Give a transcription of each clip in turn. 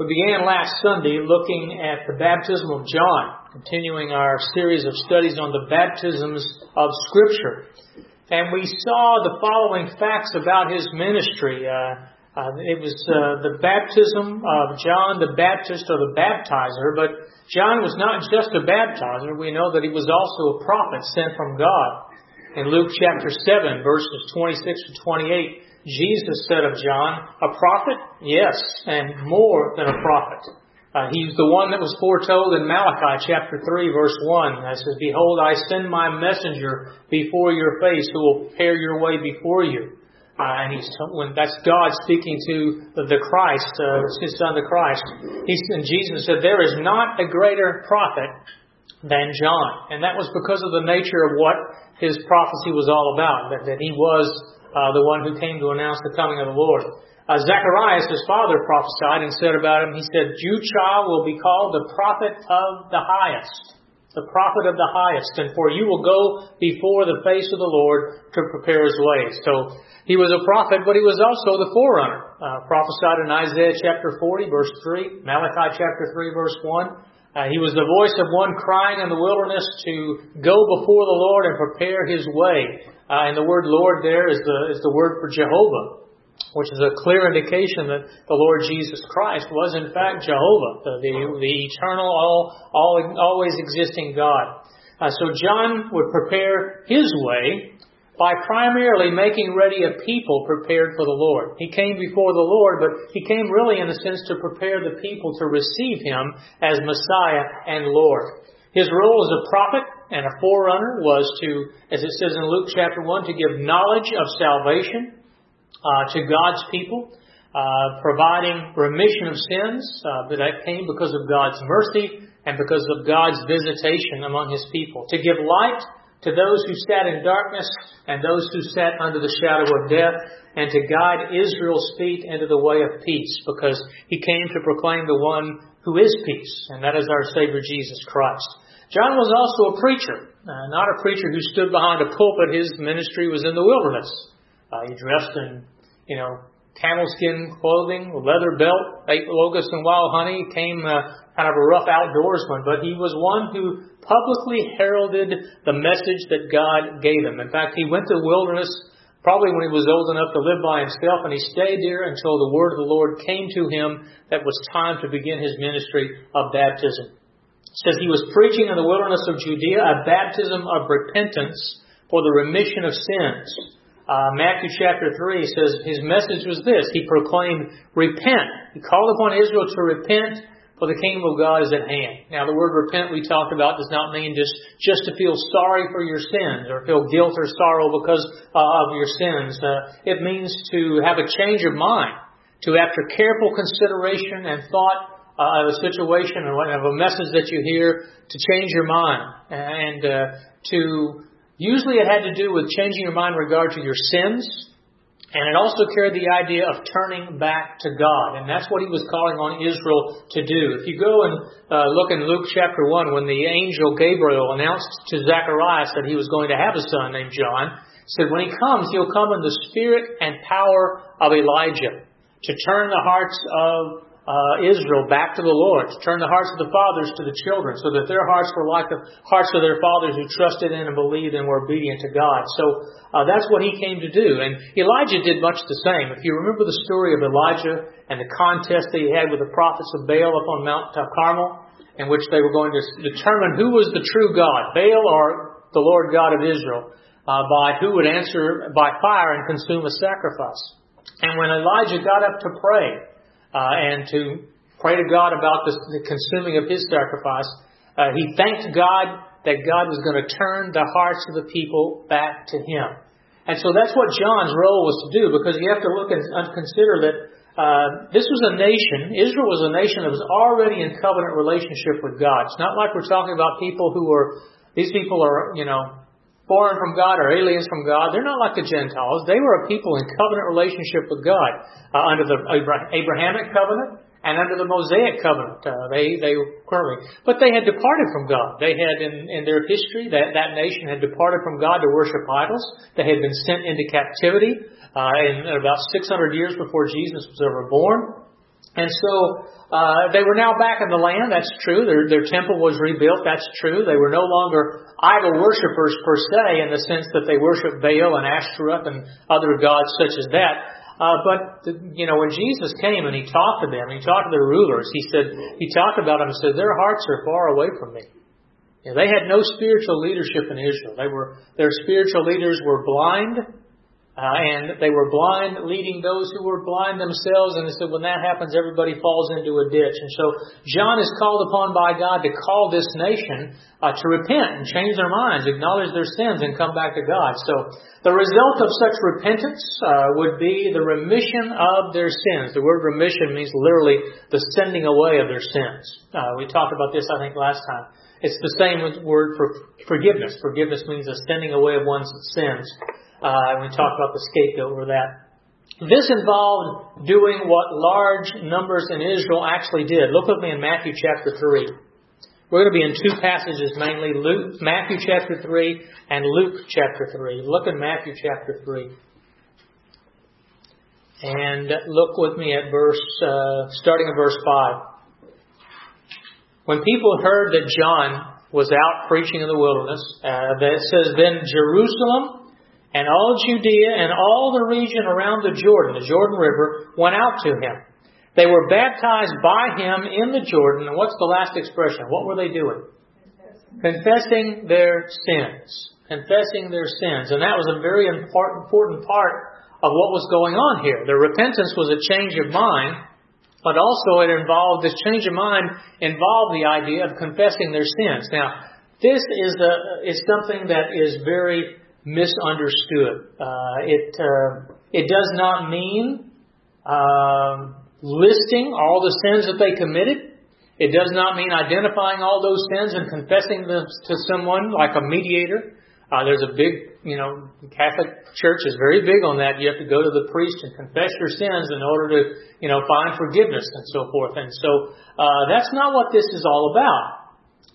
We began last Sunday looking at the baptism of John, continuing our series of studies on the baptisms of Scripture. And we saw the following facts about his ministry. It was the baptism of John the Baptist, or the baptizer, but John was not just a baptizer. We know that he was also a prophet sent from God. In Luke chapter 7, verses 26 to 28, Jesus said of John, "A prophet? Yes, and more than a prophet." He's the one that was foretold in Malachi chapter 3, verse 1. That says, "Behold, I send my messenger before your face who will prepare your way before you." And that's God speaking to the Christ, his son, the Christ. And Jesus said, "There is not a greater prophet than John." And that was because of the nature of what his prophecy was all about, that he was the one who came to announce the coming of the Lord. Zacharias, his father, prophesied and said about him, he said, "You child will be called the prophet of the highest." The prophet of the highest. "And for you will go before the face of the Lord to prepare his ways." So he was a prophet, but he was also the forerunner. Prophesied in Isaiah chapter 40, verse 3, Malachi chapter 3, verse 1. He was the voice of one crying in the wilderness to go before the Lord and prepare his way. And the word Lord there is the word for Jehovah, which is a clear indication that the Lord Jesus Christ was in fact Jehovah, the eternal, always existing God. So John would prepare his way by primarily making ready a people prepared for the Lord. He came before the Lord, but he came really in a sense to prepare the people to receive him as Messiah and Lord. His role as a prophet and a forerunner was to, as it says in Luke chapter 1, to give knowledge of salvation to God's people, providing remission of sins, but that came because of God's mercy and because of God's visitation among his people. To give light to those who sat in darkness and those who sat under the shadow of death, and to guide Israel's feet into the way of peace, because he came to proclaim the one who is peace, and that is our Savior Jesus Christ. John was also a preacher, not a preacher who stood behind a pulpit. His ministry was in the wilderness. He dressed in, camel skin clothing, a leather belt, ate locusts and wild honey, came kind of a rough outdoorsman, but he was one who publicly heralded the message that God gave him. In fact, he went to the wilderness probably when he was old enough to live by himself, and he stayed there until the word of the Lord came to him that was time to begin his ministry of baptism. It says he was preaching in the wilderness of Judea a baptism of repentance for the remission of sins. Matthew chapter 3 says his message was this. He proclaimed, "Repent." He called upon Israel to repent, for the kingdom of God is at hand. Now, the word repent we talked about does not mean just to feel sorry for your sins or feel guilt or sorrow because of your sins. It means to have a change of mind, to after careful consideration and thought of a situation or of a message that you hear, to change your mind. And usually it had to do with changing your mind in regard to your sins. And it also carried the idea of turning back to God. And that's what he was calling on Israel to do. If you go and look in Luke chapter 1, when the angel Gabriel announced to Zacharias that he was going to have a son named John, said when he comes, he'll come in the spirit and power of Elijah to turn the hearts of Israel back to the Lord, to turn the hearts of the fathers to the children, so that their hearts were like the hearts of their fathers who trusted in and believed and were obedient to God. So that's what he came to do. And Elijah did much the same. If you remember the story of Elijah and the contest that he had with the prophets of Baal up on Mount Carmel, in which they were going to determine who was the true God, Baal or the Lord God of Israel, by who would answer by fire and consume a sacrifice. And when Elijah got up to pray, and to pray to God about the consuming of his sacrifice, he thanked God that God was going to turn the hearts of the people back to him. And so that's what John's role was to do, because you have to look and consider that this was a nation, Israel was a nation that was already in covenant relationship with God. It's not like we're talking about people these people are, foreign from God or aliens from God. They're not like the Gentiles. They were a people in covenant relationship with God under the Abrahamic covenant and under the Mosaic covenant. But they had departed from God. They had in their history that nation had departed from God to worship idols. They had been sent into captivity in about 600 years before Jesus was ever born. And so they were now back in the land. That's true. Their temple was rebuilt. That's true. They were no longer idol worshippers per se, in the sense that they worshiped Baal and Ashtoreth and other gods such as that. But when Jesus came and He talked to them, He talked to their rulers, He talked about them and said, their hearts are far away from Me. They had no spiritual leadership in Israel. Their spiritual leaders were blind. And they were blind, leading those who were blind themselves. And they said, when that happens, everybody falls into a ditch. And so John is called upon by God to call this nation to repent and change their minds, acknowledge their sins, and come back to God. So the result of such repentance would be the remission of their sins. The word remission means literally the sending away of their sins. We talked about this, I think, last time. It's the same word for forgiveness. Forgiveness means the sending away of one's sins. We talked about the scapegoat for that. This involved doing what large numbers in Israel actually did. Look with me in Matthew chapter 3. We're going to be in two passages mainly, Matthew chapter 3 and Luke chapter 3. Look at Matthew chapter 3. And look with me at starting at verse 5. When people heard that John was out preaching in the wilderness, it says, then Jerusalem and all Judea and all the region around the Jordan River, went out to Him. They were baptized by Him in the Jordan. And what's the last expression? What were they doing? Confessing their sins. Confessing their sins. And that was a very important part of what was going on here. Their repentance was a change of mind, but also this change of mind involved the idea of confessing their sins. Now, this is something that is very misunderstood. It does not mean listing all the sins that they committed. It does not mean identifying all those sins and confessing them to someone like a mediator. There's a big, the Catholic Church is very big on that. You have to go to the priest and confess your sins in order to, find forgiveness and so forth. And so that's not what this is all about.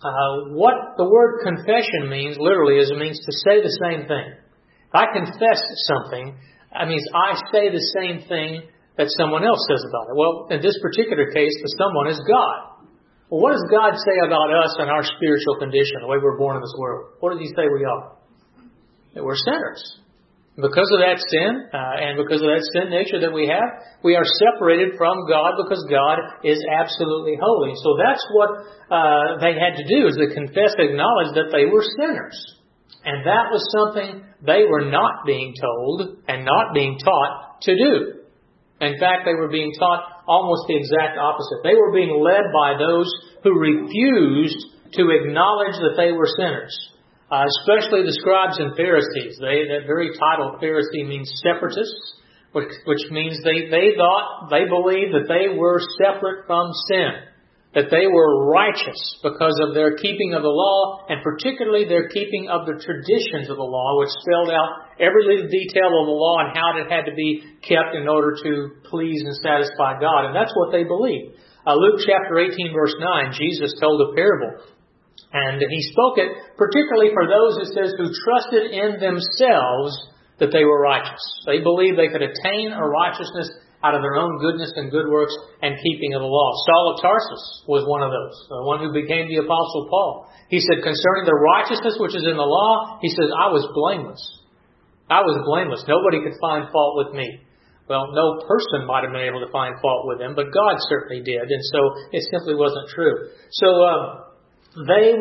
What the word confession means, literally, is it means to say the same thing. If I confess something, that means I say the same thing that someone else says about it. Well, in this particular case, the someone is God. Well, what does God say about us and our spiritual condition, the way we're born in this world? What does He say we are? That we're sinners. Because of that sin, and because of that sin nature that we have, we are separated from God because God is absolutely holy. So that's what they had to do, is to confess, acknowledge that they were sinners. And that was something they were not being told and not being taught to do. In fact, they were being taught almost the exact opposite. They were being led by those who refused to acknowledge that they were sinners. Especially the scribes and Pharisees. That very title, Pharisee, means separatists, which means they believed that they were separate from sin, that they were righteous because of their keeping of the law, and particularly their keeping of the traditions of the law, which spelled out every little detail of the law and how it had to be kept in order to please and satisfy God. And that's what they believed. Luke chapter 18, verse 9, Jesus told a parable. And He spoke it particularly for those, it says, who trusted in themselves that they were righteous. They believed they could attain a righteousness out of their own goodness and good works and keeping of the law. Saul of Tarsus was one of those, the one who became the Apostle Paul. He said, concerning the righteousness which is in the law, he says, I was blameless. I was blameless. Nobody could find fault with me. Well, no person might have been able to find fault with him, but God certainly did. And so it simply wasn't true. So, they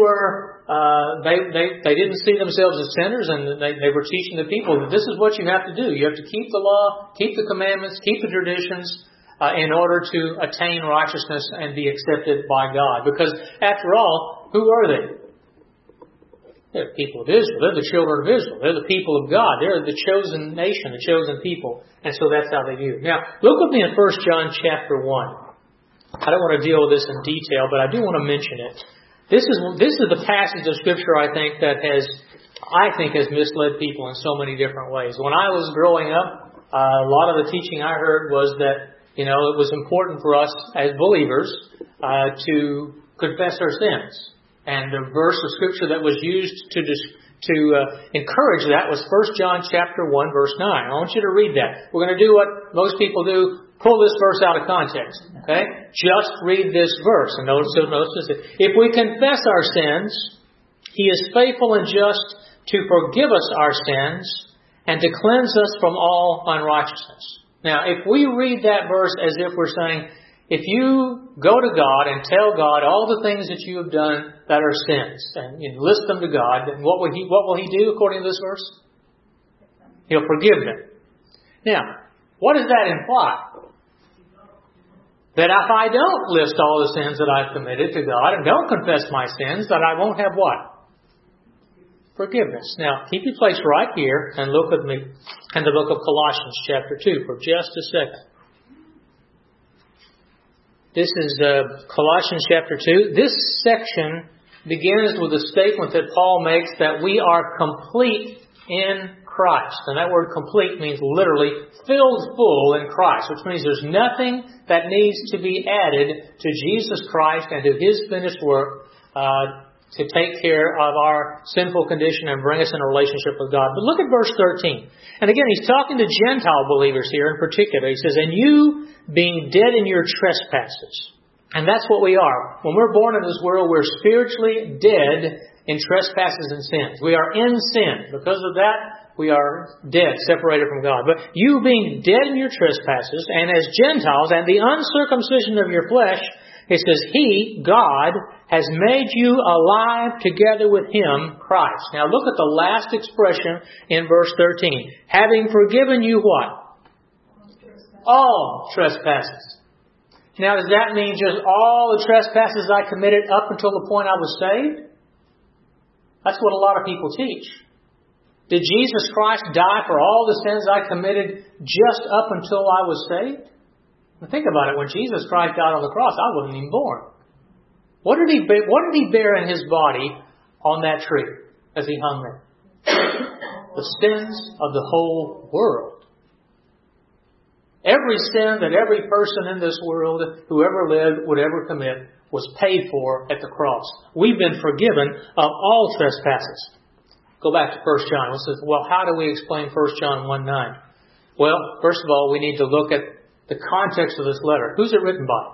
didn't see themselves as sinners, and they were teaching the people that this is what you have to do. You have to keep the law, keep the commandments, keep the traditions in order to attain righteousness and be accepted by God. Because after all, who are they? They're the people of Israel. They're the children of Israel. They're the people of God. They're the chosen nation, the chosen people. And so that's how they view it. Now, look with me in 1 John chapter 1. I don't want to deal with this in detail, but I do want to mention it. This is the passage of Scripture, I think, has misled people in so many different ways. When I was growing up, a lot of the teaching I heard was that, it was important for us as believers to confess our sins. And the verse of Scripture that was used to encourage that was 1 John chapter 1, verse 9. I want you to read that. We're going to do what most people do, pull this verse out of context. Okay? Just read this verse. And notice that if we confess our sins, He is faithful and just to forgive us our sins and to cleanse us from all unrighteousness. Now, if we read that verse as if we're saying, if you go to God and tell God all the things that you have done that are sins, and you list them to God, then what will He do according to this verse? He'll forgive them. Now, what does that imply? That if I don't list all the sins that I've committed to God and don't confess my sins, that I won't have what? Forgiveness. Now, keep your place right here and look with me in the book of Colossians chapter 2 for just a second. This is Colossians chapter 2. This section begins with a statement that Paul makes that we are complete in Christ. And that word complete means literally filled full in Christ, which means there's nothing that needs to be added to Jesus Christ and to His finished work to take care of our sinful condition and bring us in a relationship with God. But look at verse 13. And again, he's talking to Gentile believers here in particular. He says, and you being dead in your trespasses. And that's what we are. When we're born into this world, we're spiritually dead in trespasses and sins. We are in sin. Because of that, we are dead, separated from God. But you being dead in your trespasses, and as Gentiles, and the uncircumcision of your flesh, it says, He, God, has made you alive together with Him, Christ. Now look at the last expression in verse 13. Having forgiven you what? All trespasses. Now does that mean just all the trespasses I committed up until the point I was saved? That's what a lot of people teach. Did Jesus Christ die for all the sins I committed just up until I was saved? Now think about it. When Jesus Christ died on the cross, I wasn't even born. What did He bear in His body on that tree as He hung there? The sins of the whole world. Every sin that every person in this world who ever lived would ever commit was paid for at the cross. We've been forgiven of all trespasses. Go back to 1 John. It says, well, how do we explain 1 John 1:9? Well, first of all, we need to look at the context of this letter. Who's it written by?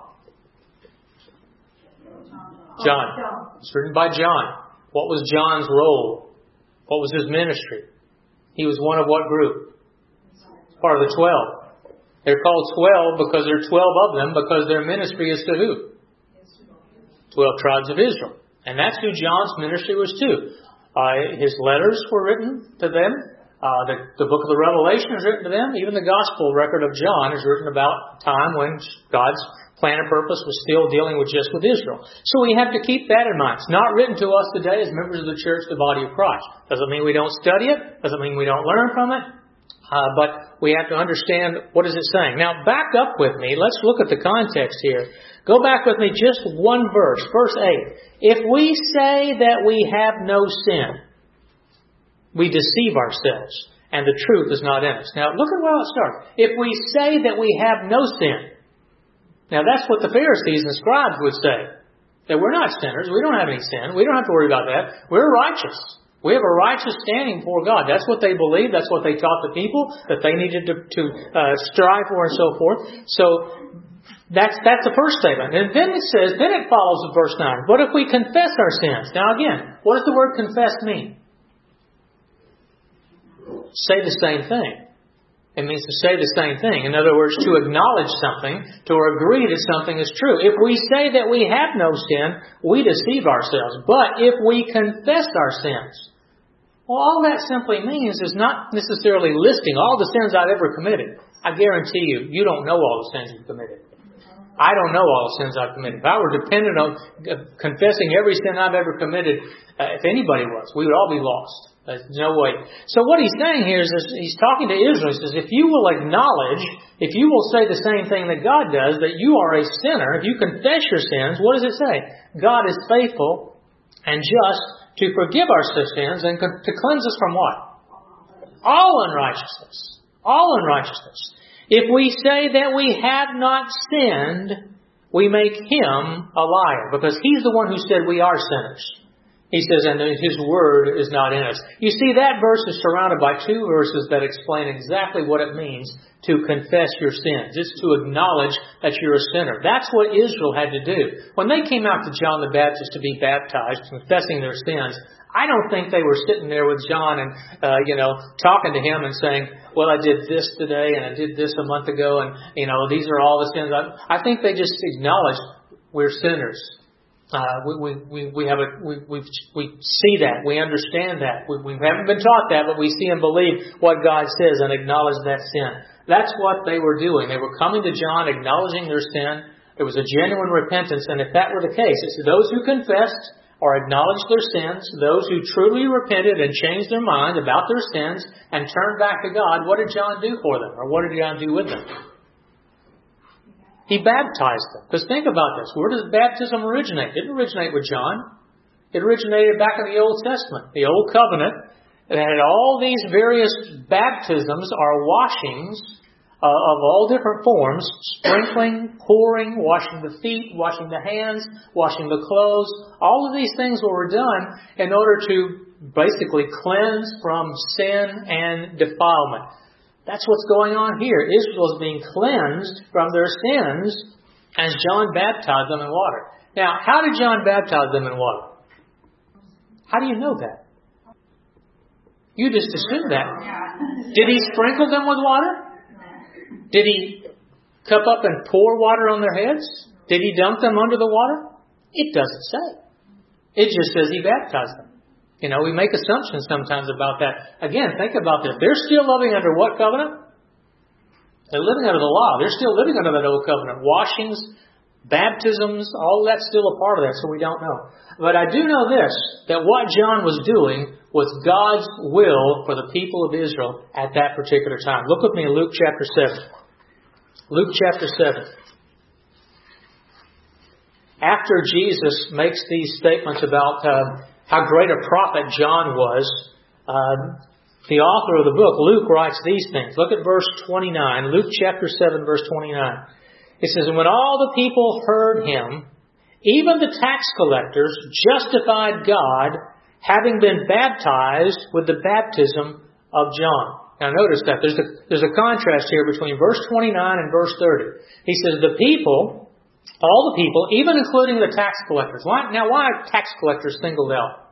John. It's written by John. What was John's role? What was his ministry? He was one of what group? Part of the 12. They're called 12 because there are 12 of them, because their ministry is to who? 12 tribes of Israel. And that's who John's ministry was to. His letters were written to them. The book of the Revelation is written to them. Even the gospel record of John is written about a time when God's plan and purpose was still dealing with just with Israel. So we have to keep that in mind. It's not written to us today as members of the church, the body of Christ. Doesn't mean we don't study it. Doesn't mean we don't learn from it. But we have to understand what is it saying. Now back up with me. Let's look at the context here. Go back with me just one verse. Verse 8. If we say that we have no sin, we deceive ourselves, and the truth is not in us. Now, look at where it starts. If we say that we have no sin. Now, that's what the Pharisees and scribes would say. That we're not sinners. We don't have any sin. We don't have to worry about that. We're righteous. We have a righteous standing before God. That's what they believed. That's what they taught the people, that they needed to strive for and so forth. So, that's the first statement. And then it follows with verse 9. But if we confess our sins. Now, again, what does the word confess mean? Say the same thing. It means to say the same thing. In other words, to acknowledge something, to agree that something is true. If we say that we have no sin, we deceive ourselves. But if we confess our sins, well, all that simply means is not necessarily listing all the sins I've ever committed. I guarantee you don't know all the sins you've committed. I don't know all the sins I've committed. If I were dependent on confessing every sin I've ever committed, if anybody was, we would all be lost. There's no way. So what he's saying here is he's talking to Israel. He says, if you will acknowledge, if you will say the same thing that God does, that you are a sinner, if you confess your sins, what does it say? God is faithful and just to forgive our sins and to cleanse us from what? All unrighteousness. All unrighteousness. If we say that we have not sinned, we make Him a liar, because He's the one who said we are sinners. He says, and His Word is not in us. You see, that verse is surrounded by two verses that explain exactly what it means to confess your sins. It's to acknowledge that you're a sinner. That's what Israel had to do. When they came out to John the Baptist to be baptized, confessing their sins, I don't think they were sitting there with John and, talking to him and saying, well, I did this today and I did this a month ago and, these are all the sins. I think they just acknowledged we're sinners. We see that. We understand that. We haven't been taught that, but we see and believe what God says and acknowledge that sin. That's what they were doing. They were coming to John, acknowledging their sin. It was a genuine repentance. And if that were the case, it's those who confessed or acknowledged their sins, those who truly repented and changed their mind about their sins and turned back to God. What did John do for them? Or what did John do with them? He baptized them. Because think about this. Where does baptism originate? It didn't originate with John. It originated back in the Old Testament, the Old Covenant. It had all these various baptisms or washings of all different forms, sprinkling, pouring, washing the feet, washing the hands, washing the clothes. All of these things were done in order to basically cleanse from sin and defilement. That's what's going on here. Israel is being cleansed from their sins as John baptized them in water. Now, how did John baptize them in water? How do you know that? You just assume that. Did he sprinkle them with water? Did he cup up and pour water on their heads? Did he dunk them under the water? It doesn't say. It just says he baptized them. We make assumptions sometimes about that. Again, think about this. They're still living under what covenant? They're living under the law. They're still living under that old covenant. Washings, baptisms, all that's still a part of that, so we don't know. But I do know this, that what John was doing was God's will for the people of Israel at that particular time. Look with me in Luke chapter 7. Luke chapter 7. After Jesus makes these statements about how great a prophet John was, the author of the book, Luke, writes these things. Look at verse 29. Luke chapter 7, verse 29. It says, and when all the people heard him, even the tax collectors justified God, having been baptized with the baptism of John. Now notice that. There's a contrast here between verse 29 and verse 30. He says, the people, all the people, even including the tax collectors. Why are tax collectors singled out?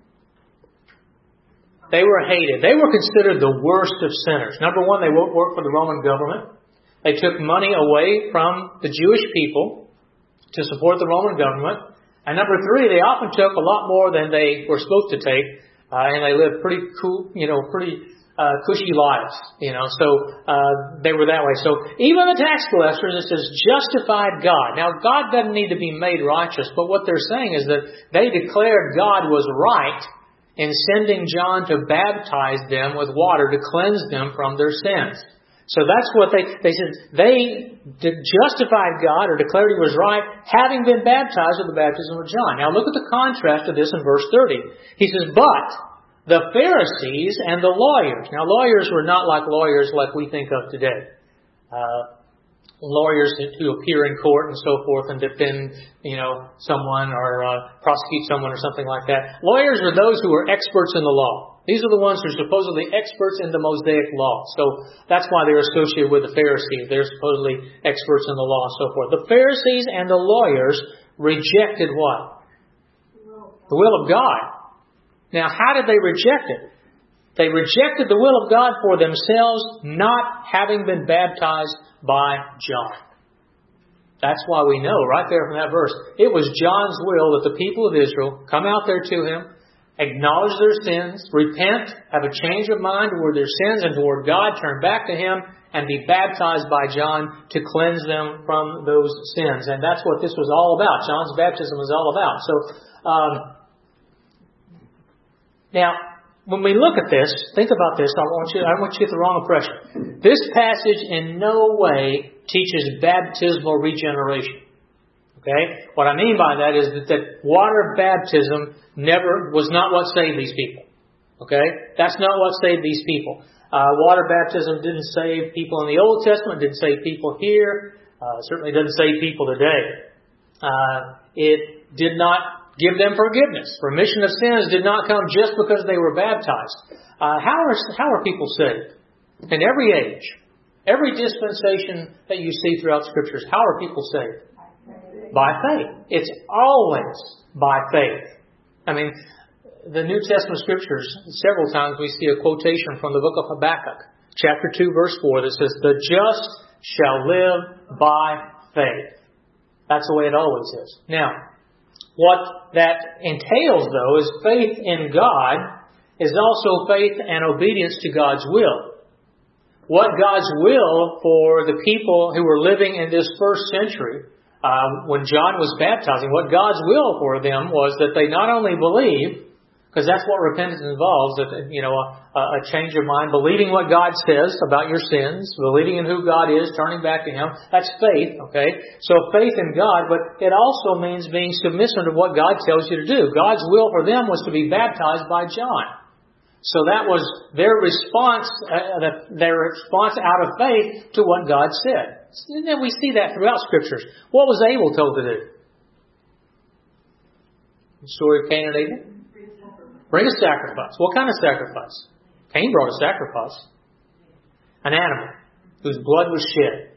They were hated. They were considered the worst of sinners. Number one, they worked for the Roman government. They took money away from the Jewish people to support the Roman government. And number three, they often took a lot more than they were supposed to take. And they lived pretty cool, cushy lives, so they were that way. So even the tax collectors, it says, justified God. Now, God doesn't need to be made righteous, but what they're saying is that they declared God was right in sending John to baptize them with water to cleanse them from their sins. So that's what they said. They justified God or declared He was right, having been baptized with the baptism of John. Now look at the contrast of this in verse 30. He says, but the Pharisees and the lawyers. Now lawyers were not like lawyers like we think of today. Lawyers who appear in court and so forth and defend, someone or prosecute someone or something like that. Lawyers are those who are experts in the law. These are the ones who are supposedly experts in the Mosaic law. So that's why they're associated with the Pharisees. They're supposedly experts in the law and so forth. The Pharisees and the lawyers rejected what? The will of God. Now, how did they reject it? They rejected the will of God for themselves, not having been baptized by John. That's why we know right there from that verse, it was John's will that the people of Israel come out there to him, acknowledge their sins, repent, have a change of mind toward their sins and toward God, turn back to Him, and be baptized by John to cleanse them from those sins. And that's what this was all about. John's baptism was all about. So, now, when we look at this, think about this. I don't want you to get the wrong impression. This passage in no way teaches baptismal regeneration. Okay? What I mean by that is that water baptism was not what saved these people. Okay? That's not what saved these people. Water baptism didn't save people in the Old Testament, didn't save people here, certainly doesn't save people today. It did not give them forgiveness. Remission of sins did not come just because they were baptized. How are people saved? In every age, every dispensation that you see throughout Scriptures, how are people saved? By faith. It's always by faith. I mean, the New Testament Scriptures, several times we see a quotation from the book of Habakkuk, chapter 2, verse 4, that says, "The just shall live by faith." That's the way it always is. Now, what that entails, though, is faith in God is also faith and obedience to God's will. What God's will for the people who were living in this first century, when John was baptizing, what God's will for them was that they not only believe, because that's what repentance involves, a change of mind, believing what God says about your sins, believing in who God is, turning back to Him. That's faith, okay? So faith in God, but it also means being submissive to what God tells you to do. God's will for them was to be baptized by John. So that was their response out of faith to what God said. And then we see that throughout Scriptures. What was Abel told to do? The story of Cain and Abel? Bring a sacrifice. What kind of sacrifice? Cain brought a sacrifice. An animal whose blood was shed.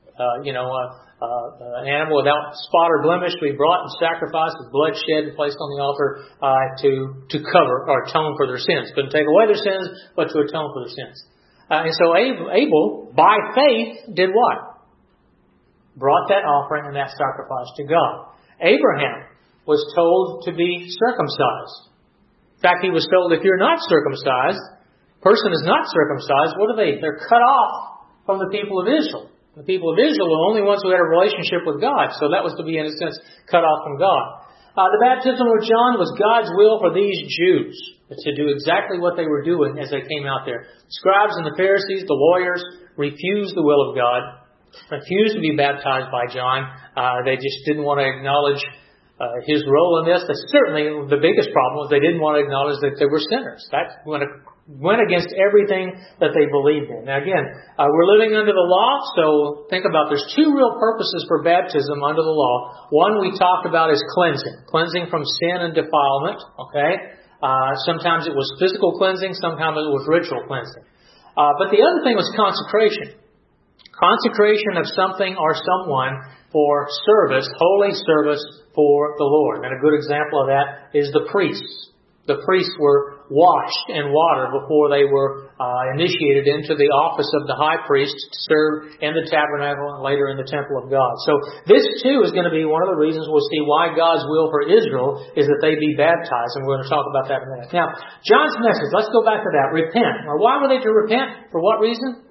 An animal without spot or blemish to be brought and sacrificed, with blood shed and placed on the altar to cover or atone for their sins. Couldn't take away their sins, but to atone for their sins. And so Abel, by faith, did what? Brought that offering and that sacrifice to God. Abraham was told to be circumcised. In fact, he was told, if you're not circumcised, person is not circumcised, what are they? They're cut off from the people of Israel. The people of Israel were the only ones who had a relationship with God. So that was to be, in a sense, cut off from God. The baptism of John was God's will for these Jews to do exactly what they were doing as they came out there. The scribes and the Pharisees, the lawyers, refused the will of God, refused to be baptized by John. They just didn't want to acknowledge his role in this. That's certainly the biggest problem was they didn't want to acknowledge that they were sinners. That went against everything that they believed in. Now again, we're living under the law, so think about there's two real purposes for baptism under the law. One we talked about is cleansing. Cleansing from sin and defilement. Okay? Sometimes it was physical cleansing, sometimes it was ritual cleansing. But the other thing was consecration. Consecration of something or someone for service, holy service for the Lord. And a good example of that is the priests. The priests were washed in water before they were initiated into the office of the high priest to serve in the tabernacle and later in the temple of God. So this too is going to be one of the reasons we'll see why God's will for Israel is that they be baptized. And we're going to talk about that in a minute. Now, John's message, let's go back to that. Repent. Or why were they to repent? For what reason?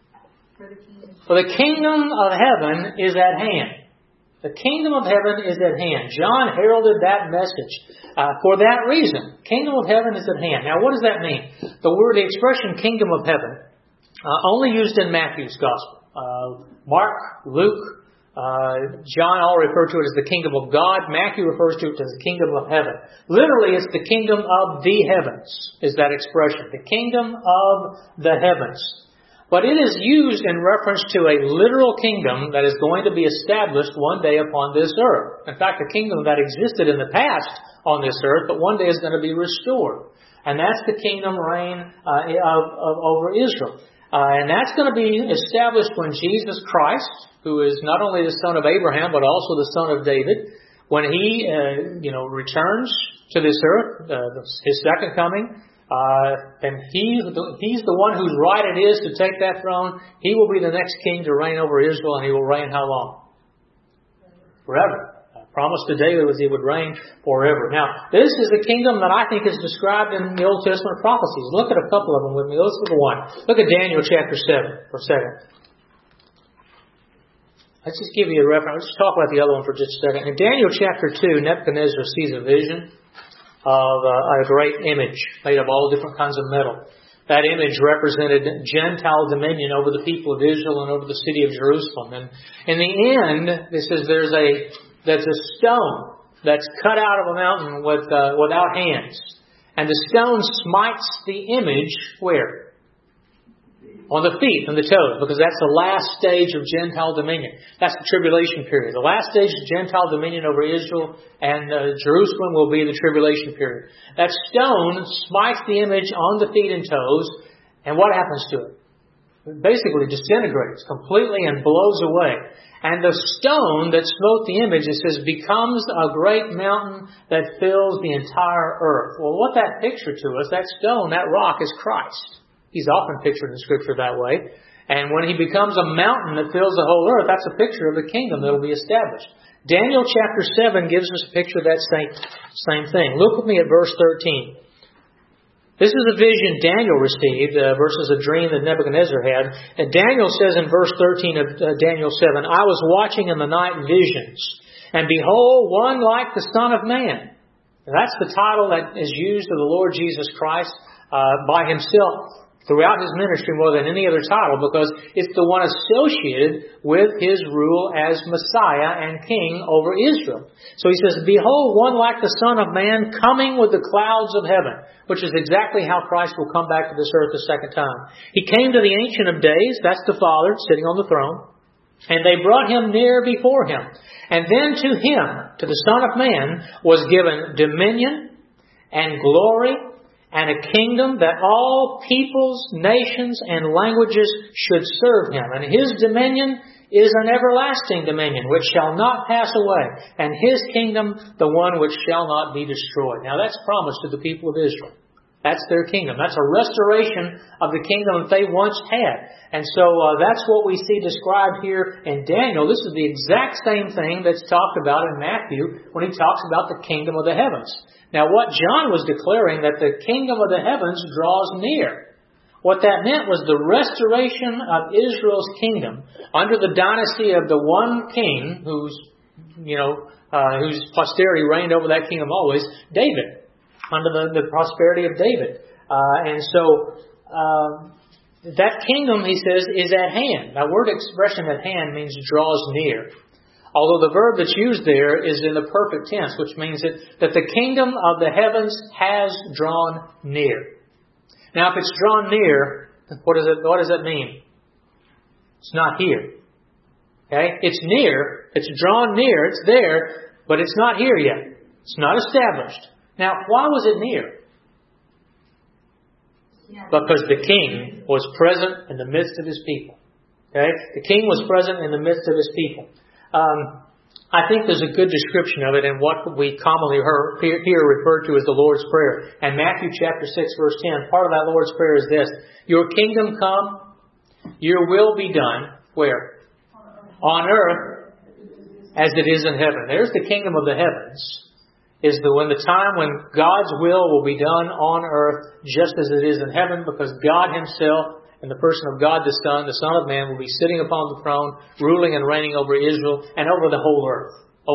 For the kingdom of heaven is at hand. The kingdom of heaven is at hand. John heralded that message for that reason. Kingdom of heaven is at hand. Now, what does that mean? The expression kingdom of heaven, only used in Matthew's gospel. Mark, Luke, John all refer to it as the kingdom of God. Matthew refers to it as the kingdom of heaven. Literally, it's the kingdom of the heavens, is that expression. The kingdom of the heavens. But it is used in reference to a literal kingdom that is going to be established one day upon this earth. In fact, a kingdom that existed in the past on this earth, but one day is going to be restored. And that's the kingdom reign over Israel. And that's going to be established when Jesus Christ, who is not only the son of Abraham, but also the son of David, when He returns to this earth, His second coming, and He's the one whose right it is to take that throne. He will be the next king to reign over Israel, and He will reign how long? Forever. Promised to David was He would reign forever. Now, this is the kingdom that I think is described in the Old Testament prophecies. Look at a couple of them with me. Let's look at one. Look at Daniel chapter 7 for a second. Let's just give you a reference. Let's talk about the other one for just a second. In Daniel chapter 2, Nebuchadnezzar sees a vision of a great image made of all different kinds of metal. That image represented Gentile dominion over the people of Israel and over the city of Jerusalem. And in the end, it says there's a stone that's cut out of a mountain without hands. And the stone smites the image where? on the feet and the toes, because that's the last stage of Gentile dominion. That's the tribulation period. The last stage of Gentile dominion over Israel and Jerusalem will be the tribulation period. That stone smites the image on the feet and toes, and what happens to it? It basically disintegrates completely and blows away. And the stone that smote the image, it says, becomes a great mountain that fills the entire earth. Well, what that picture to us, that stone, that rock, is Christ. He's often pictured in Scripture that way. And when He becomes a mountain that fills the whole earth, that's a picture of the kingdom that will be established. Daniel chapter 7 gives us a picture of that same thing. Look with me at verse 13. This is a vision Daniel received versus a dream that Nebuchadnezzar had. And Daniel says in verse 13 of Daniel 7, I was watching in the night visions, and behold, one like the Son of Man. And that's the title that is used of the Lord Jesus Christ by Himself throughout His ministry more than any other title, because it's the one associated with His rule as Messiah and King over Israel. So He says, behold, one like the Son of Man coming with the clouds of heaven, which is exactly how Christ will come back to this earth the second time. He came to the Ancient of Days, that's the Father sitting on the throne, and they brought Him near before Him. And then to Him, to the Son of Man, was given dominion and glory and a kingdom that all peoples, nations, and languages should serve Him. And His dominion is an everlasting dominion which shall not pass away, and His kingdom the one which shall not be destroyed. Now that's promised to the people of Israel. That's their kingdom. That's a restoration of the kingdom that they once had. And so that's what we see described here in Daniel. This is the exact same thing that's talked about in Matthew when he talks about the kingdom of the heavens. Now what John was declaring, that the kingdom of the heavens draws near. What that meant was the restoration of Israel's kingdom under the dynasty of the one king whose posterity reigned over that kingdom always, David. Under the prosperity of David. That kingdom, he says, is at hand. That word expression at hand means draws near. Although the verb that's used there is in the perfect tense, which means that the kingdom of the heavens has drawn near. Now, if it's drawn near, what does that mean? It's not here. Okay? It's near. It's drawn near. It's there, but it's not here yet. It's not established. Now, why was it near? Because the king was present in the midst of His people. Okay? The king was present in the midst of His people. I think there's a good description of it in what we commonly hear referred to as the Lord's Prayer. And Matthew chapter 6 verse 10, part of that Lord's Prayer is this: Your kingdom come, Your will be done. Where? On earth as it is in heaven. There's the kingdom of the heavens. Is the time when God's will be done on earth just as it is in heaven, because God Himself, in the person of God the Son of Man, will be sitting upon the throne, ruling and reigning over Israel and over the whole earth.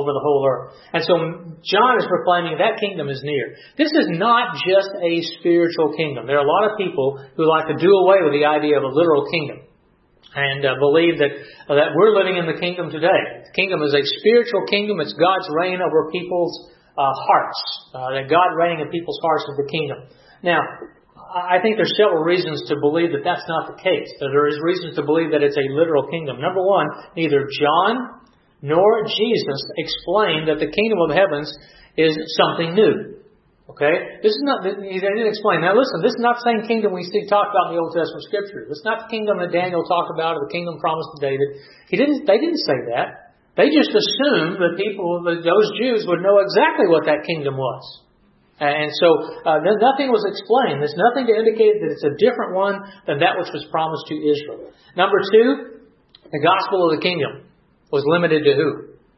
And so John is proclaiming that kingdom is near. This is not just a spiritual kingdom. There are a lot of people who like to do away with the idea of a literal kingdom and believe that we're living in the kingdom today. The kingdom is a spiritual kingdom. It's God's reign over people's hearts. That God reigning in people's hearts is the kingdom. Now, I think there's several reasons to believe that that's not the case. That there is reasons to believe that it's a literal kingdom. Number one, neither John nor Jesus explained that the kingdom of the heavens is something new. Okay? They didn't explain. Now listen, this is not the same kingdom we see talked about in the Old Testament Scripture. This is not the kingdom that Daniel talked about, or the kingdom promised to David. They didn't say that. They just assumed that those Jews would know exactly what that kingdom was. And so nothing was explained. There's nothing to indicate that it's a different one than that which was promised to Israel. Number two, the gospel of the kingdom was limited to who?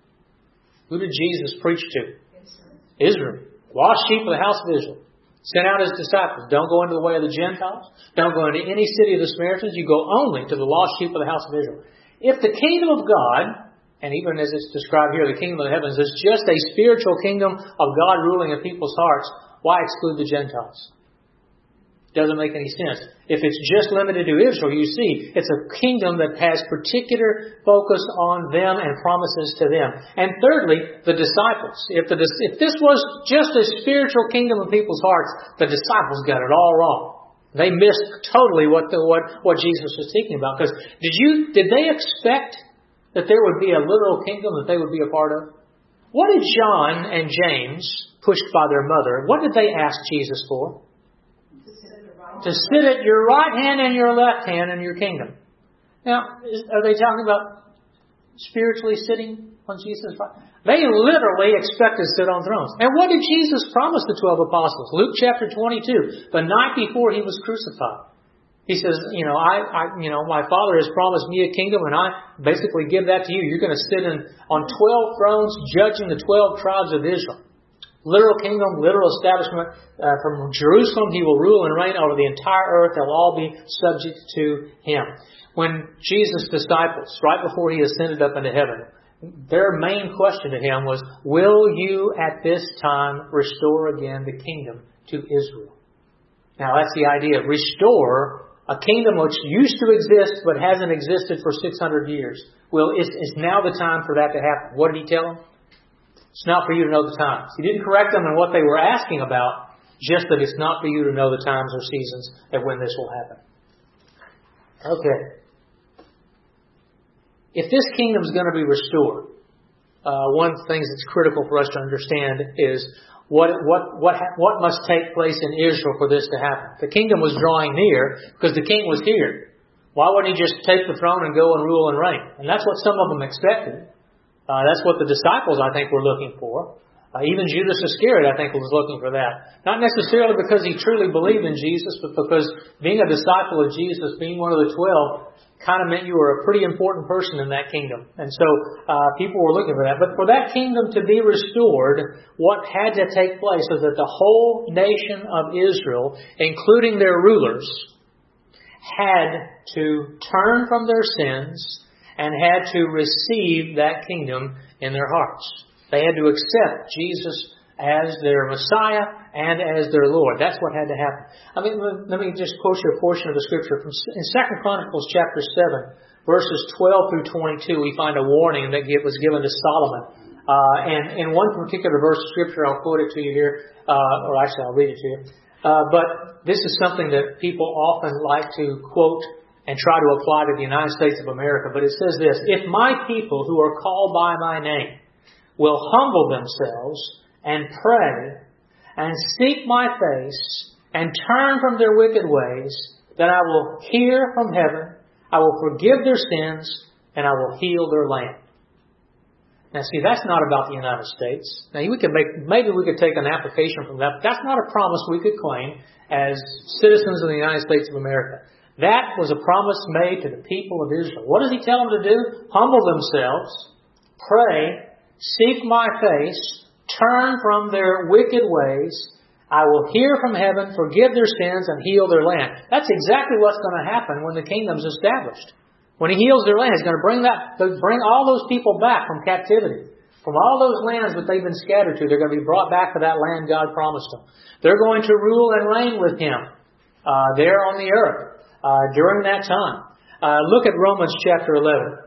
Who did Jesus preach to? Israel. Lost sheep of the house of Israel. Sent out His disciples. Don't go into the way of the Gentiles. Don't go into any city of the Samaritans. You go only to the lost sheep of the house of Israel. If the kingdom of God, and even as it's described here, the kingdom of the heavens, is just a spiritual kingdom of God ruling in people's hearts, why exclude the Gentiles? Doesn't make any sense. If it's just limited to Israel, you see, it's a kingdom that has particular focus on them and promises to them. And thirdly, the disciples. If this was just a spiritual kingdom of people's hearts, the disciples got it all wrong. They missed totally what Jesus was speaking about. Because did they expect that there would be a literal kingdom that they would be a part of? What did John and James, pushed by their mother, what did they ask Jesus for? To sit at your right hand and your left hand in your kingdom. Now, are they talking about spiritually sitting on Jesus' right? They literally expected to sit on thrones. And what did Jesus promise the 12 apostles? Luke chapter 22, the night before He was crucified. He says, my Father has promised me a kingdom, and I basically give that to you. You're going to sit on 12 thrones judging the 12 tribes of Israel. Literal kingdom, literal establishment. From Jerusalem, He will rule and reign over the entire earth. They'll all be subject to Him. When Jesus' disciples, right before He ascended up into heaven, their main question to Him was, will you at this time restore again the kingdom to Israel? Now that's the idea of restore a kingdom which used to exist but hasn't existed for 600 years. Well, it's now the time for that to happen. What did He tell them? It's not for you to know the times. He didn't correct them in what they were asking about, just that it's not for you to know the times or seasons of when this will happen. Okay. If this kingdom is going to be restored, one of the things that's critical for us to understand is what must take place in Israel for this to happen. The kingdom was drawing near because the king was here. Why wouldn't He just take the throne and go and rule and reign? And that's what some of them expected. That's what the disciples, I think, were looking for. Even Judas Iscariot, I think, was looking for that. Not necessarily because he truly believed in Jesus, but because being a disciple of Jesus, being one of the 12, kind of meant you were a pretty important person in that kingdom. And so people were looking for that. But for that kingdom to be restored, what had to take place is that the whole nation of Israel, including their rulers, had to turn from their sins and had to receive that kingdom in their hearts. They had to accept Jesus as their Messiah and as their Lord. That's what had to happen. Let me just quote you a portion of the Scripture. In 2 Chronicles chapter 7, verses 12 through 22, we find a warning that was given to Solomon. And in one particular verse of Scripture, I'll quote it to you here, or actually I'll read it to you. But this is something that people often like to quote and try to apply to the United States of America. But it says this: if my people who are called by my name will humble themselves and pray and seek my face and turn from their wicked ways, then I will hear from heaven, I will forgive their sins, and I will heal their land. Now see, that's not about the United States. Now maybe we could take an application from that, but that's not a promise we could claim as citizens of the United States of America. That was a promise made to the people of Israel. What does He tell them to do? Humble themselves, pray, seek my face, turn from their wicked ways. I will hear from heaven, forgive their sins, and heal their land. That's exactly what's going to happen when the kingdom's established. When He heals their land, He's going to bring all those people back from captivity. From all those lands that they've been scattered to, they're going to be brought back to that land God promised them. They're going to rule and reign with Him there on the earth during that time. Look at Romans chapter 11.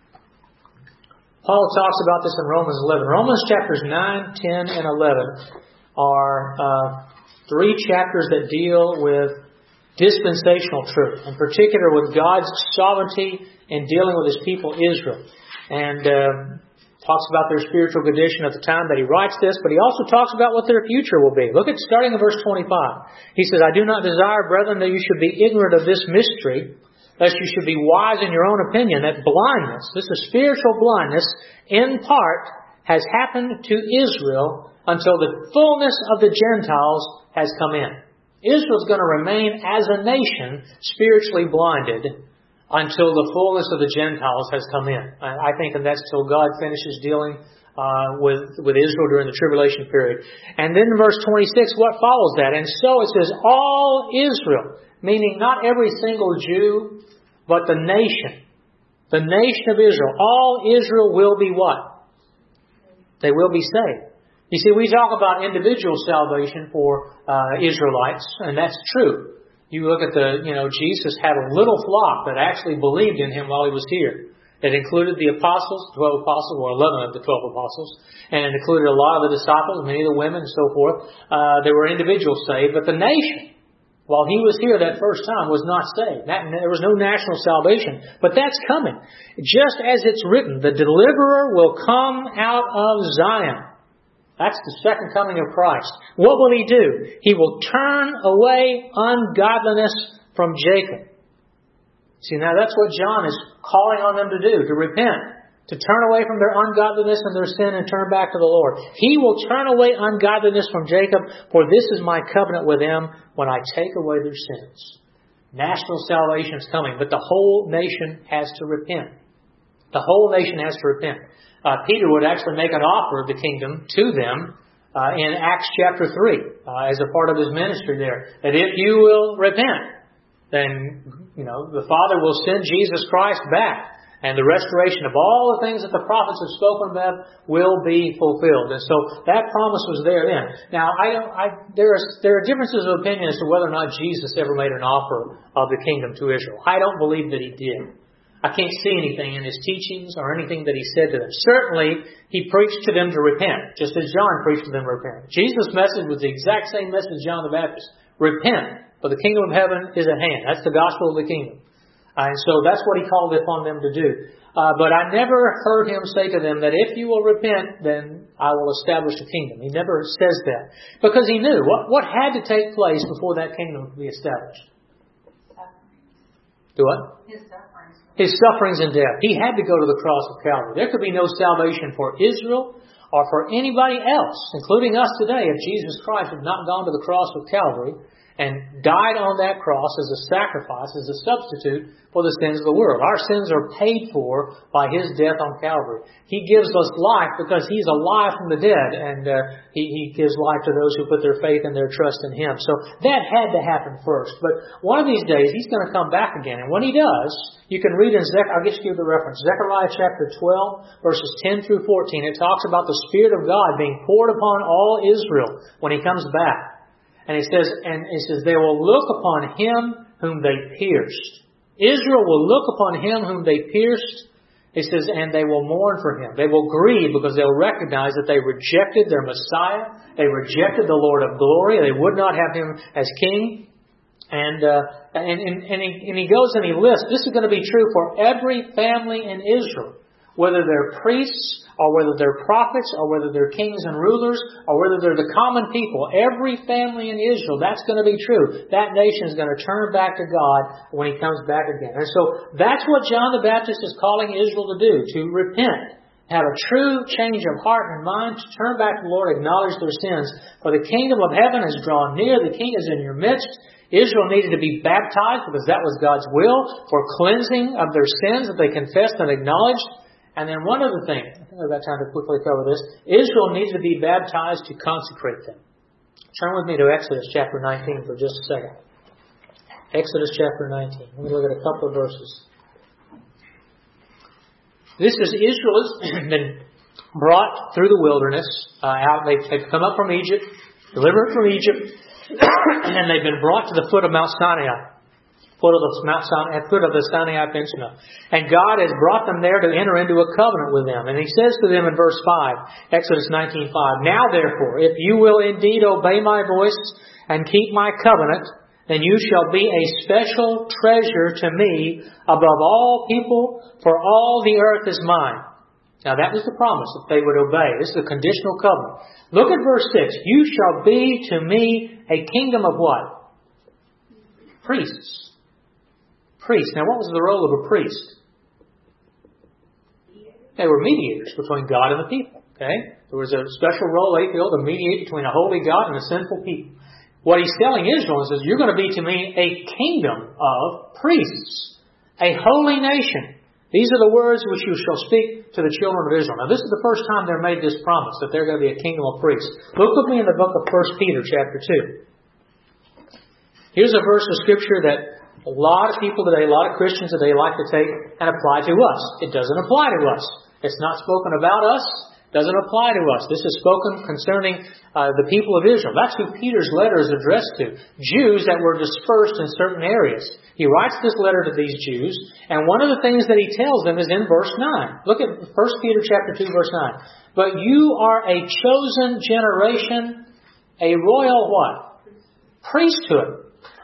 Paul talks about this in Romans 11. Romans chapters 9, 10, and 11 are three chapters that deal with dispensational truth, in particular with God's sovereignty in dealing with His people Israel. And talks about their spiritual condition at the time that he writes this, but he also talks about what their future will be. Look at starting in verse 25. He says, I do not desire, brethren, that you should be ignorant of this mystery, lest you should be wise in your own opinion, that blindness, this is spiritual blindness, in part has happened to Israel until the fullness of the Gentiles has come in. Israel's going to remain as a nation spiritually blinded until the fullness of the Gentiles has come in. I think that's till God finishes dealing with Israel during the tribulation period. And then in verse 26, what follows that? And so it says, all Israel, meaning not every single Jew, but the nation of Israel. All Israel will be what? They will be saved. You see, we talk about individual salvation for Israelites, and that's true. You look at Jesus had a little flock that actually believed in Him while He was here. It included the apostles, 12 apostles, or 11 of the 12 apostles, and it included a lot of the disciples, many of the women, and so forth. There were individuals saved, but the nation while He was here that first time, was not saved. There was no national salvation. But that's coming. Just as it's written, the deliverer will come out of Zion. That's the second coming of Christ. What will He do? He will turn away ungodliness from Jacob. See, now that's what John is calling on them to do, to repent. To turn away from their ungodliness and their sin and turn back to the Lord. He will turn away ungodliness from Jacob, for this is my covenant with them when I take away their sins. National salvation is coming, but the whole nation has to repent. The whole nation has to repent. Peter would actually make an offer of the kingdom to them in Acts chapter 3 as a part of his ministry there. That if you will repent, then the Father will send Jesus Christ back. And the restoration of all the things that the prophets have spoken about will be fulfilled. And so that promise was there then. Now, there are differences of opinion as to whether or not Jesus ever made an offer of the kingdom to Israel. I don't believe that He did. I can't see anything in His teachings or anything that He said to them. Certainly, He preached to them to repent, just as John preached to them to repent. Jesus' message was the exact same message as John the Baptist. Repent, for the kingdom of heaven is at hand. That's the gospel of the kingdom. And so that's what He called upon them to do. But I never heard Him say to them that if you will repent, then I will establish a kingdom. He never says that. Because He knew what had to take place before that kingdom would be established. Do what? His sufferings and death. He had to go to the cross of Calvary. There could be no salvation for Israel or for anybody else, including us today, if Jesus Christ had not gone to the cross of Calvary and died on that cross as a sacrifice, as a substitute for the sins of the world. Our sins are paid for by His death on Calvary. He gives us life because He's alive from the dead, and He gives life to those who put their faith and their trust in Him. So that had to happen first. But one of these days, He's going to come back again. And when He does, you can read in I'll just give the reference. Zechariah chapter 12, verses 10 through 14. It talks about the Spirit of God being poured upon all Israel when He comes back. And it says, they will look upon Him whom they pierced. Israel will look upon Him whom they pierced. It says, and they will mourn for Him. They will grieve because they'll recognize that they rejected their Messiah. They rejected the Lord of glory. They would not have Him as King. And he goes and he lists, this is going to be true for every family in Israel. Whether they're priests, or whether they're prophets, or whether they're kings and rulers, or whether they're the common people. Every family in Israel, that's going to be true. That nation is going to turn back to God when He comes back again. And so that's what John the Baptist is calling Israel to do, to repent. Have a true change of heart and mind, to turn back to the Lord, acknowledge their sins. For the kingdom of heaven has drawn near, the King is in your midst. Israel needed to be baptized because that was God's will for cleansing of their sins that they confessed and acknowledged. And then one other thing, I think I've got time to quickly cover this. Israel needs to be baptized to consecrate them. Turn with me to Exodus chapter 19 for just a second. Exodus chapter 19. Let me look at a couple of verses. This is Israel has been brought through the wilderness. They've come up from Egypt, delivered from Egypt, and then they've been brought to the foot of Mount Sinai. Foot of the Sinai Peninsula. And God has brought them there to enter into a covenant with them. And He says to them in verse 5, Exodus 19:5, now therefore, if you will indeed obey my voice and keep my covenant, then you shall be a special treasure to me above all people, for all the earth is mine. Now that was the promise that they would obey. This is a conditional covenant. Look at verse 6. You shall be to me a kingdom of what? Priests. Priests. Now, what was the role of a priest? They were mediators between God and the people. Okay? There was a special role they filled to mediate between a holy God and a sinful people. What He's telling Israel is, you're going to be to me a kingdom of priests, a holy nation. These are the words which you shall speak to the children of Israel. Now, this is the first time they're made this promise, that they're going to be a kingdom of priests. Look with me in the book of 1 Peter chapter 2. Here's a verse of Scripture that a lot of people today, a lot of Christians today like to take and apply to us. It doesn't apply to us. It's not spoken about us. It doesn't apply to us. This is spoken concerning the people of Israel. That's who Peter's letter is addressed to. Jews that were dispersed in certain areas. He writes this letter to these Jews, and one of the things that he tells them is in verse 9. Look at 1 Peter chapter 2, verse 9. But you are a chosen generation, a royal what? Priesthood.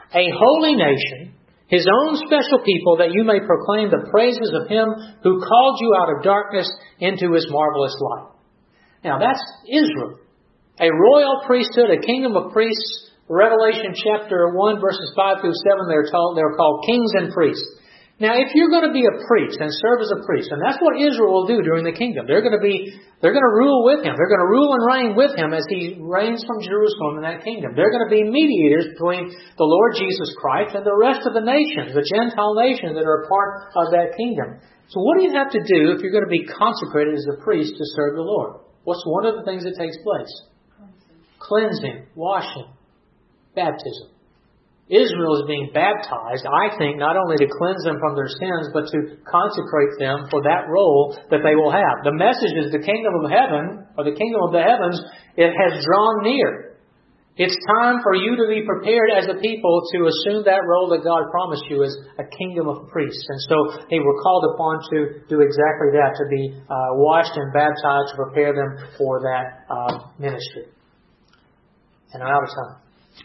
a holy nation, His own special people, that you may proclaim the praises of Him who called you out of darkness into His marvelous light. Now that's Israel. A royal priesthood, a kingdom of priests. Revelation chapter 1 verses 5 through 7, they're called kings and priests. Now, if you're going to be a priest and serve as a priest, and that's what Israel will do during the kingdom, they're going to rule with Him. They're going to rule and reign with Him as He reigns from Jerusalem in that kingdom. They're going to be mediators between the Lord Jesus Christ and the rest of the nations, the Gentile nations that are a part of that kingdom. So what do you have to do if you're going to be consecrated as a priest to serve the Lord? What's one of the things that takes place? Cleansing, washing, baptism. Israel is being baptized, I think, not only to cleanse them from their sins, but to consecrate them for that role that they will have. The message is the kingdom of heaven, or the kingdom of the heavens, it has drawn near. It's time for you to be prepared as a people to assume that role that God promised you as a kingdom of priests. And so they were called upon to do exactly that, to be washed and baptized to prepare them for that ministry. And I'm out of time.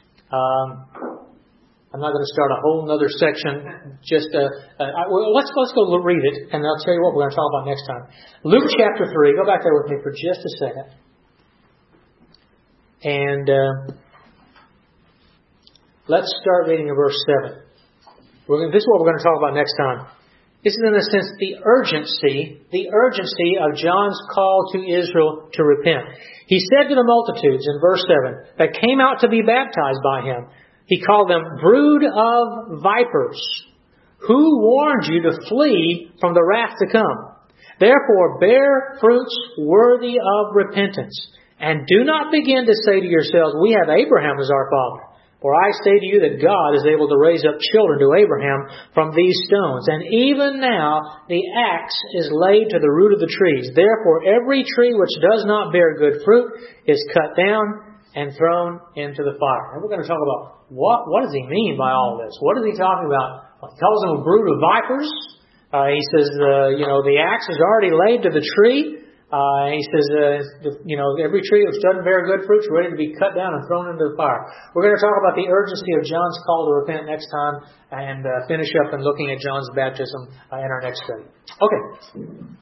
I'm not going to start a whole other section. Let's go read it, and I'll tell you what we're going to talk about next time. Luke chapter 3. Go back there with me for just a second. And let's start reading in verse 7. This is what we're going to talk about next time. This is, in a sense, the urgency of John's call to Israel to repent. He said to the multitudes in verse 7 that came out to be baptized by Him, He called them brood of vipers. Who warned you to flee from the wrath to come? Therefore bear fruits worthy of repentance. And do not begin to say to yourselves, we have Abraham as our father. For I say to you that God is able to raise up children to Abraham from these stones. And even now the axe is laid to the root of the trees. Therefore every tree which does not bear good fruit is cut down and thrown into the fire. And we're going to talk about what does he mean by all this? What is he talking about? Well, he calls them a brood of vipers. He says, the axe is already laid to the tree. He says, every tree which doesn't bear good fruit is ready to be cut down and thrown into the fire. We're going to talk about the urgency of John's call to repent next time and finish up and looking at John's baptism in our next study. Okay.